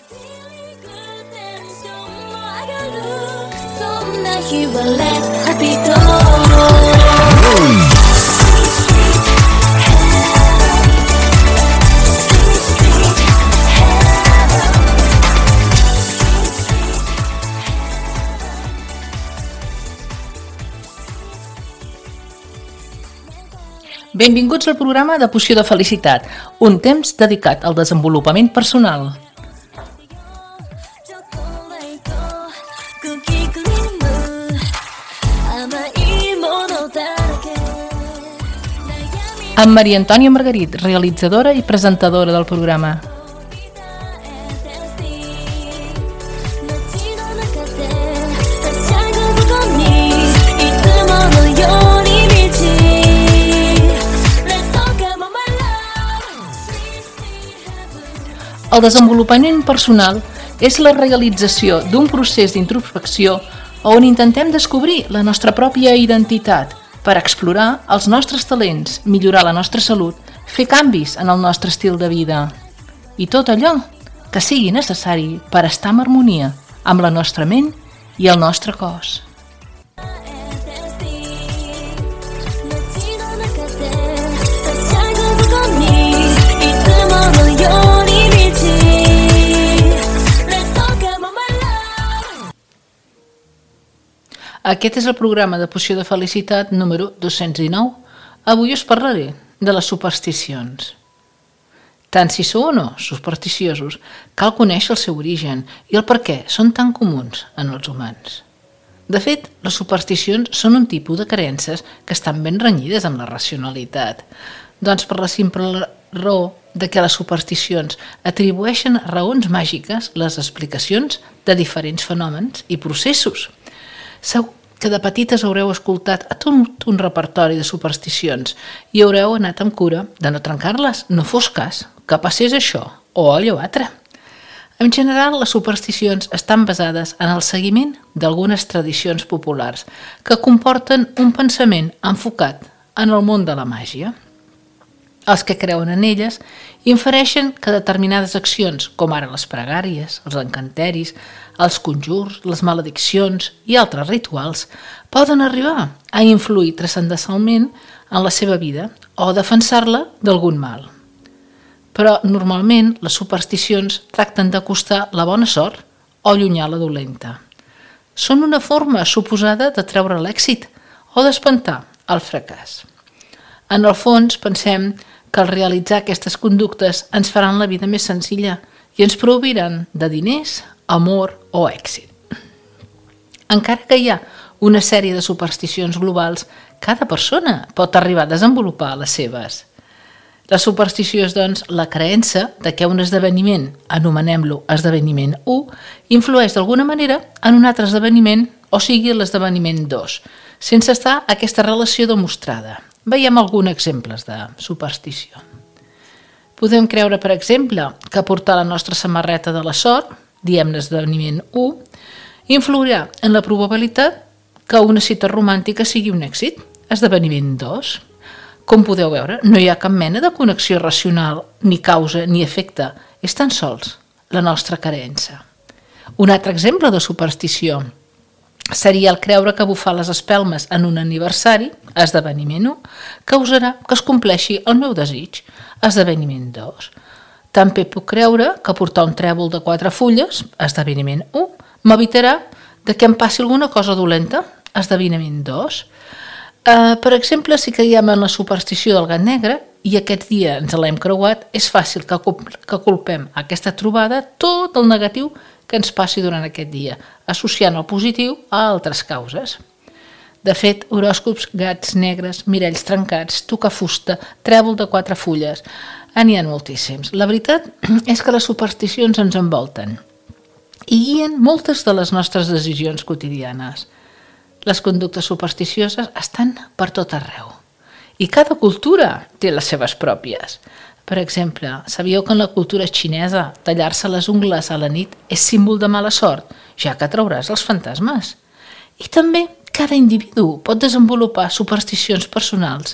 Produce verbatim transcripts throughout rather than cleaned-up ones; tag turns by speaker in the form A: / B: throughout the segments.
A: Benvinguts al programa de Poció de Felicitat, un temps dedicat al desenvolupament personal. Amb Maria Antònia Margarit, realitzadora i presentadora del programa. El desenvolupament personal és la realització d'un procés d'introspecció on intentem descobrir la nostra pròpia identitat per explorar els nostres talents, millorar la nostra salut, fer canvis en el nostre estil de vida i tot allò que sigui necessari per estar en harmonia amb la nostra ment i el nostre cos. Aquest és el programa de Poció de Felicitat número dos-cents dinou. Avui us parlaré de les supersticions. Tant si sou o no supersticiosos, cal conèixer el seu origen i el per què són tan comuns en els humans. De fet, les supersticions són un tipus de creences que estan ben renyides amb la racionalitat. Doncs per la simple raó de que les supersticions atribueixen a raons màgiques les explicacions de diferents fenòmens i processos. Segur que de petites haureu escoltat a tot un repertori de supersticions i haureu anat amb cura de no trencar-les, no fos cas que passés això o allò altre. En general, les supersticions estan basades en el seguiment d'algunes tradicions populars que comporten un pensament enfocat en el món de la màgia. Els que creuen en elles infereixen que determinades accions, com ara les pregàries, els encanteris, els conjurs, les malediccions i altres rituals, poden arribar a influir transcendentalment en la seva vida o defensar-la d'algun mal. Però normalment les supersticions tracten d'acostar la bona sort o allunyar la dolenta. Són una forma suposada de treure l'èxit o d'espantar el fracàs. En el fons pensem que al realitzar aquestes conductes ens faran la vida més senzilla i ens proviran de diners, amor o èxit. Encara que hi ha una sèrie de supersticions globals, cada persona pot arribar a desenvolupar les seves. La superstició és, doncs, la creença de que un esdeveniment, anomenem-lo esdeveniment u, influeix d'alguna manera en un altre esdeveniment, o sigui l'esdeveniment dos, sense estar aquesta relació demostrada. Veiem alguns exemples de superstició. Podem creure, per exemple, que portar la nostra samarreta de la sort, diem-ne esdeveniment u, influirà en la probabilitat que una cita romàntica sigui un èxit, esdeveniment dos. Com podeu veure, no hi ha cap mena de connexió racional, ni causa ni efecte, és tan sols la nostra creença. Un altre exemple de superstició seria el creure que bufar les espelmes en un aniversari, esdeveniment u, causarà que es compleixi el meu desig, esdeveniment dos. També puc creure que portar un trèvol de quatre fulles, esdeveniment u, m'evitarà de que em passi alguna cosa dolenta, esdeveniment dos. Uh, per exemple, si creiem en la superstició del gat negre i aquest dia ens l'hem creuat, és fàcil que, que culpem aquesta trobada tot el negatiu que ens passi durant aquest dia, associant el positiu a altres causes. De fet, horòscops, gats negres, miralls trencats, tocafusta, trèvol de quatre fulles, n'hi ha moltíssims. La veritat és que les supersticions ens envolten i guien moltes de les nostres decisions quotidianes. Les conductes supersticioses estan per tot arreu i cada cultura té les seves pròpies. Per exemple, sabíeu que en la cultura xinesa tallar-se les ungles a la nit és símbol de mala sort, ja que atrauràs els fantasmes? I també cada individu pot desenvolupar supersticions personals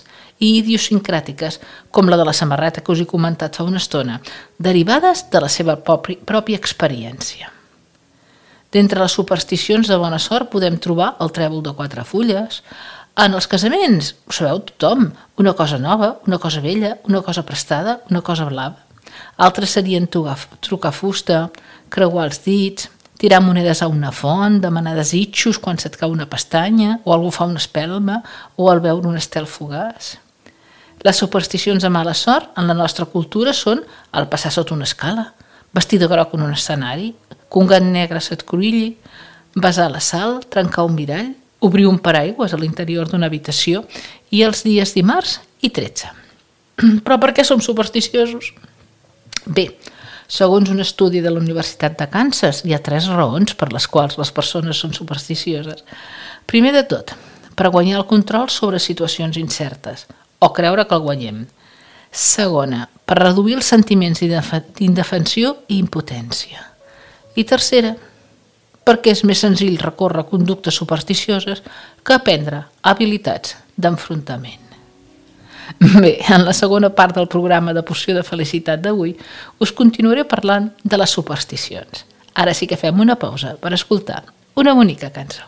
A: i idiosincràtiques, com la de la samarreta que us he comentat fa una estona, derivades de la seva pròpia experiència. D'entre les supersticions de bona sort podem trobar el trèvol de quatre fulles. En els casaments, ho sabeu tothom, una cosa nova, una cosa vella, una cosa prestada, una cosa blava. Altres serien trucar fusta, creuar els dits, tirar monedes a una font, demanar desitjos quan se't cau una pestanya, o algú fa una espelma, o al veure un estel fugaç. Les supersticions de mala sort en la nostra cultura són el passar sota una escala, vestir de groc en un escenari, que un gat negre se't cruïlli, besar la sal, trencar un mirall, obrir un paraigües a l'interior d'una habitació i els dies dimarts i tretze. Però per què som supersticiosos? Bé, segons un estudi de la Universitat de Kansas, hi ha tres raons per les quals les persones són supersticioses. Primer de tot, per guanyar el control sobre situacions incertes, o creure que el guanyem. Segona, per reduir els sentiments d'indefensió i impotència. I tercera, perquè és més senzill recórrer conductes supersticioses que aprendre habilitats d'enfrontament. Bé, en la segona part del programa de Porció de Felicitat d'avui us continuaré parlant de les supersticions. Ara sí que fem una pausa per escoltar una bonica cançó.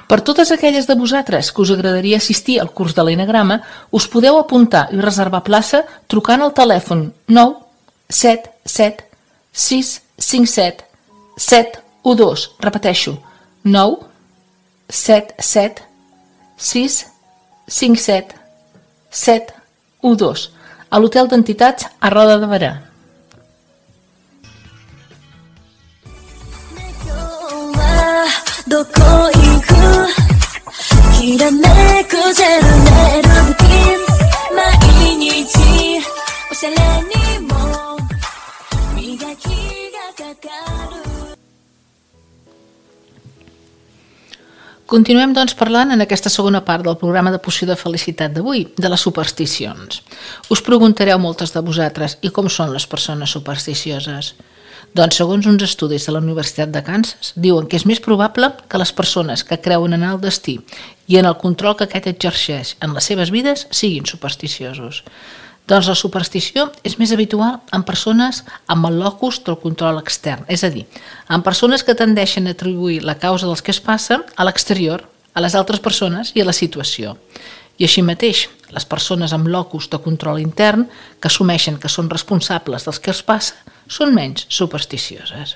A: Per totes aquelles de vosaltres que us agradaria assistir al curs de l'enagrama, us podeu apuntar i reservar plaça trucant al telèfon nou set set sis cinc set set u dos. Repeteixo, nou set set sis cinc set set u dos a l'Hotel d'Entitats a Roda de Berà. Continuem, doncs, parlant en aquesta segona part del programa de Poció de Felicitat d'avui, de les supersticions. Us preguntareu moltes de vosaltres, i com són les persones supersticioses? Doncs, segons uns estudis de la Universitat de Kansas, diuen que és més probable que les persones que creuen en el destí i en el control que aquest exerceix en les seves vides siguin supersticiosos. Doncs la superstició és més habitual en persones amb el locus del control extern, és a dir, en persones que tendeixen a atribuir la causa dels que es passa a l'exterior, a les altres persones i a la situació. I així mateix, les persones amb locus de control intern, que assumeixen que són responsables dels que es passa, són menys supersticioses.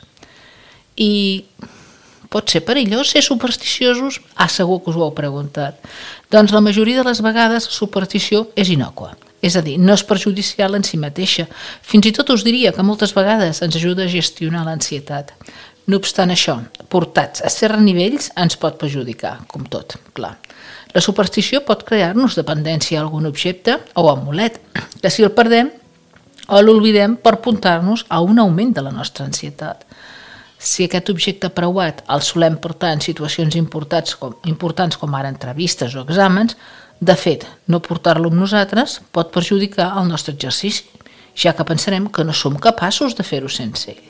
A: I pot ser perillós ser supersticiosos? Ah, segur que us ho heu preguntat. Doncs la majoria de les vegades la superstició és innòcua. És a dir, no és perjudicial en si mateixa. Fins i tot us diria que moltes vegades ens ajuda a gestionar l'ansietat. No obstant això, portats a certs nivells ens pot perjudicar, com tot, clar. La superstició pot crear-nos dependència a algun objecte o amulet, que si el perdem o l'oblidem per portar-nos a un augment de la nostra ansietat. Si aquest objecte preuat el solem portar en situacions importants com, importants com ara entrevistes o exàmens, de fet, no portar-lo amb nosaltres pot perjudicar el nostre exercici, ja que pensarem que no som capaços de fer-ho sense ell.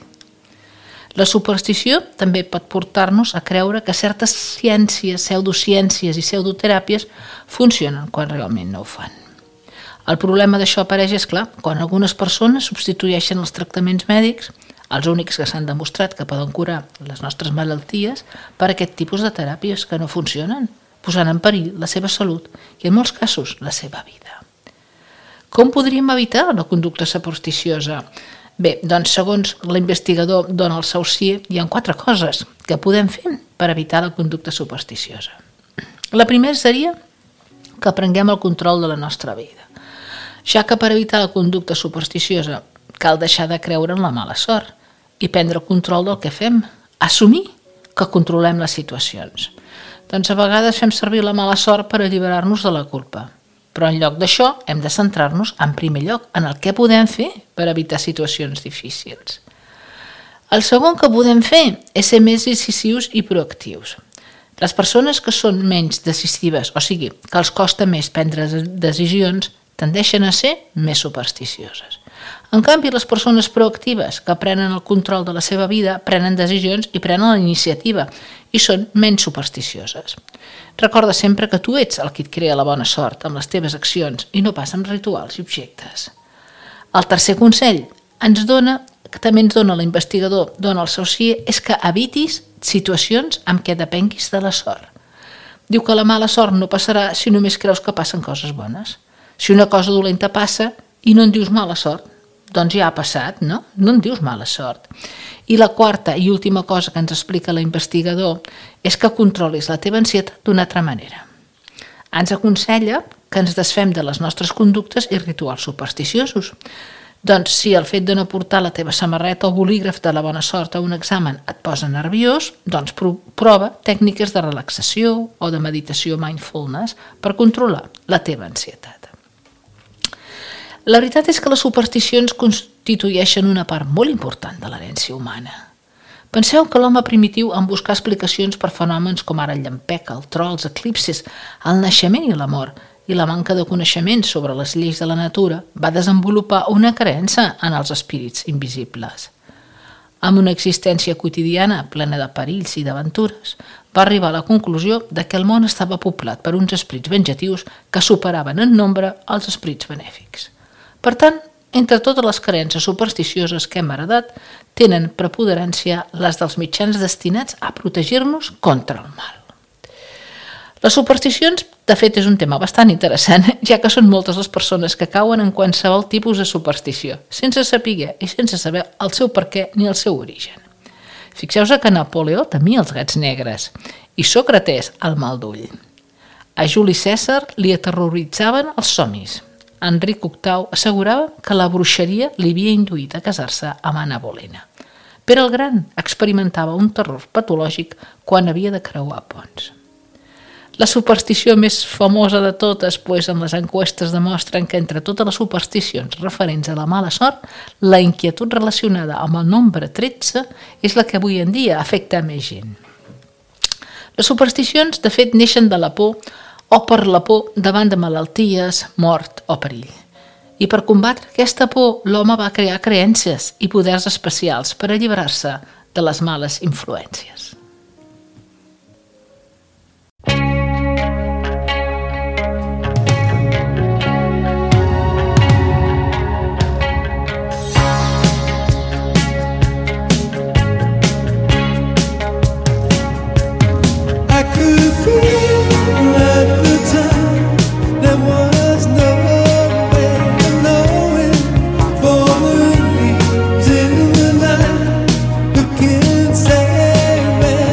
A: La superstició també pot portar-nos a creure que certes ciències, pseudociències i pseudoteràpies funcionen quan realment no ho fan. El problema d'això apareix, és clar, quan algunes persones substitueixen els tractaments mèdics, els únics que s'han demostrat que poden curar les nostres malalties, per aquest tipus de teràpies que no funcionen, posant en perill la seva salut i, en molts casos, la seva vida. Com podríem evitar la conducta supersticiosa? Bé, doncs, segons l'investigador Donald Saucier, hi ha quatre coses que podem fer per evitar la conducta supersticiosa. La primera seria que prenguem el control de la nostra vida, ja que per evitar la conducta supersticiosa cal deixar de creure en la mala sort i prendre el control del que fem, assumir que controlem les situacions. Doncs a vegades fem servir la mala sort per alliberar-nos de la culpa. Però en lloc d'això hem de centrar-nos en primer lloc en el que podem fer per evitar situacions difícils. El segon que podem fer és ser més decisius i proactius. Les persones que són menys decisives, o sigui, que els costa més prendre decisions, tendeixen a ser més supersticioses. En canvi, les persones proactives que prenen el control de la seva vida prenen decisions i prenen la iniciativa i són menys supersticioses. Recorda sempre que tu ets el que et crea la bona sort amb les teves accions i no pas amb rituals i objectes. El tercer consell ens dona, que també ens dona l'investigador Donald Saucier, és que evitis situacions amb què depenguis de la sort. Diu que la mala sort no passarà si només creus que passen coses bones. Si una cosa dolenta passa i no en dius mala sort, doncs ja ha passat, no? No en dius mala sort. I la quarta i última cosa que ens explica l'investigador és que controlis la teva ansietat d'una altra manera. Ens aconsella que ens desfem de les nostres conductes i rituals supersticiosos. Doncs si el fet de no portar la teva samarreta o bolígraf de la bona sort a un examen et posa nerviós, doncs prova tècniques de relaxació o de meditació mindfulness per controlar la teva ansietat. La veritat és que les supersticions constitueixen una part molt important de l'herència humana. Penseu que l'home primitiu, en buscar explicacions per fenòmens com ara el llampec, el tro, els eclipsis, el naixement i la mort, i la manca de coneixements sobre les lleis de la natura, va desenvolupar una creença en els espírits invisibles. Amb una existència quotidiana plena de perills i d'aventures, va arribar a la conclusió de que el món estava poblat per uns esprits vengatius que superaven en nombre els esprits benèfics. Per tant, entre totes les creences supersticioses que hem heredat, tenen preponderància les dels mitjans destinats a protegir-nos contra el mal. Les supersticions, de fet, és un tema bastant interessant, ja que són moltes les persones que cauen en qualsevol tipus de superstició, sense saber i sense saber el seu perquè ni el seu origen. Fixeu-vos que Napoleó temia els gats negres i Sòcrates el mal d'ull. A Juli Cèsar li aterroritzaven els somnis. Enric octau assegurava que la bruixeria li havia induït a casar-se amb Anna Bolena. Pere el Gran experimentava un terror patològic quan havia de creuar ponts. La superstició més famosa de totes, pues, en les enquestes demostren que entre totes les supersticions referents a la mala sort, la inquietud relacionada amb el nombre tretze és la que avui en dia afecta a més gent. Les supersticions, de fet, neixen de la por o per la por davant de malalties, mort o perill. I per combatre aquesta por, l'home va crear creences i poders especials per alliberar-se de les males influències.
B: Looking sad.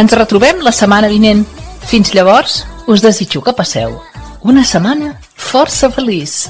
A: Ens retrobem la setmana vinent. Fins llavors, us desitjo que passeu una setmana força feliç.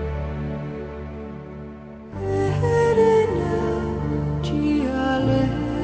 B: Ti ale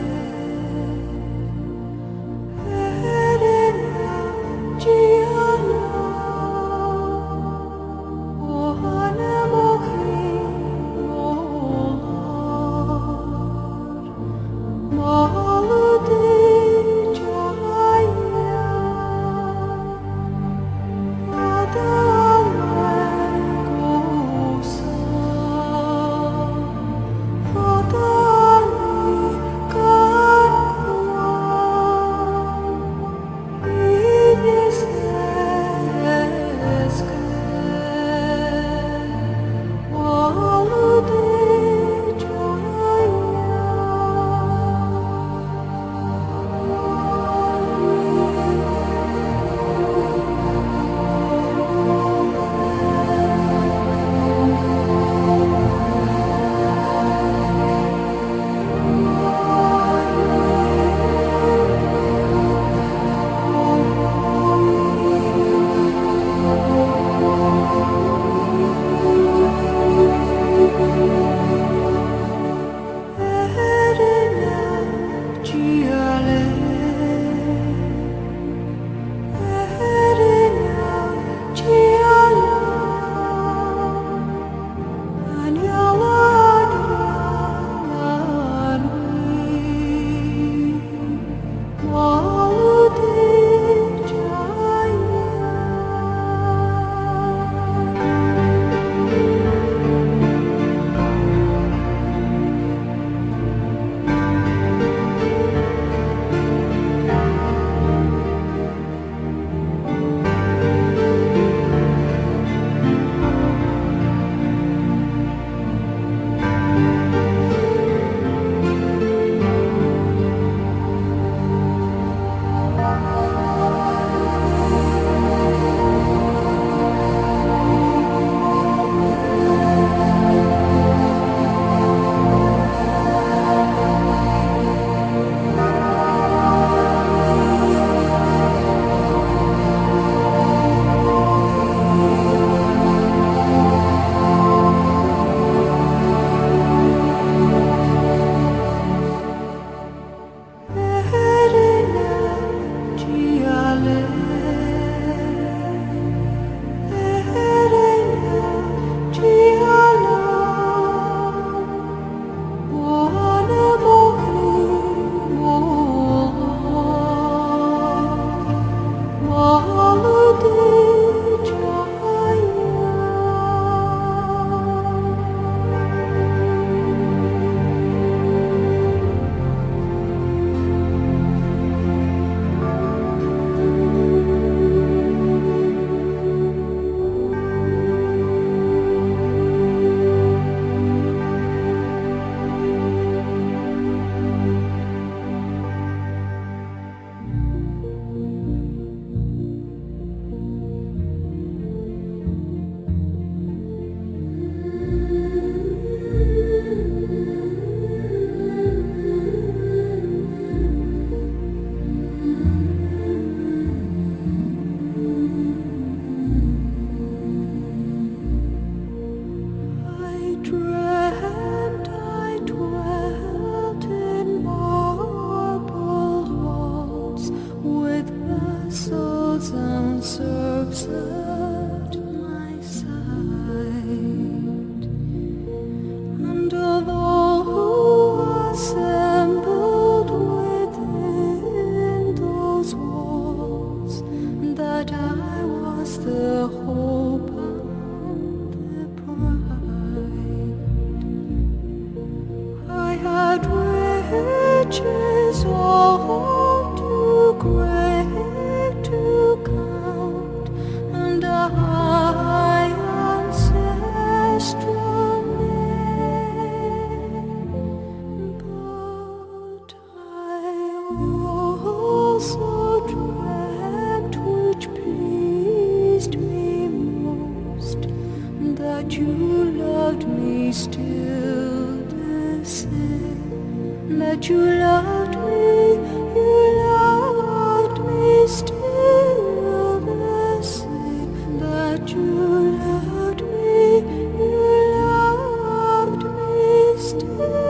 B: that you loved me still the same, that you loved me, you loved me still the same, that you loved me, you loved me still.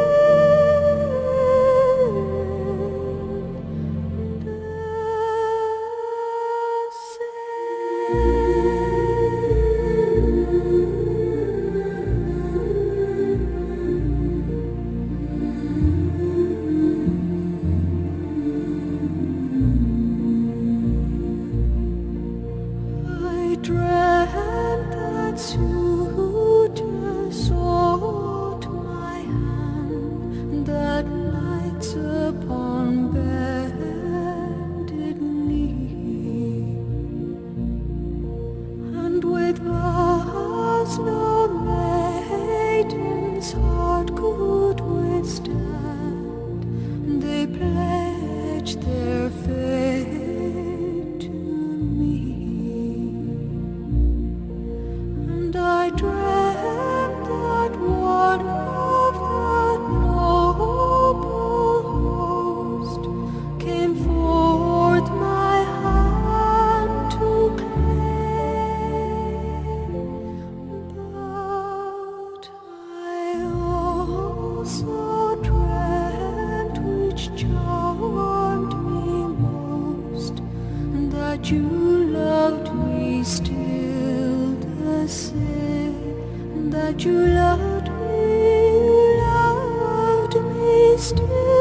B: Dreamt that suitor sought my hand, that nights upon bended knee, and with vows no maiden's heart could withstand, they pledged their fate to me. I dreamt that one of that noble host came forth my hand to claim, but I also dreamt, which charmed me most, that you loved me still the same, that you loved me, you loved me still.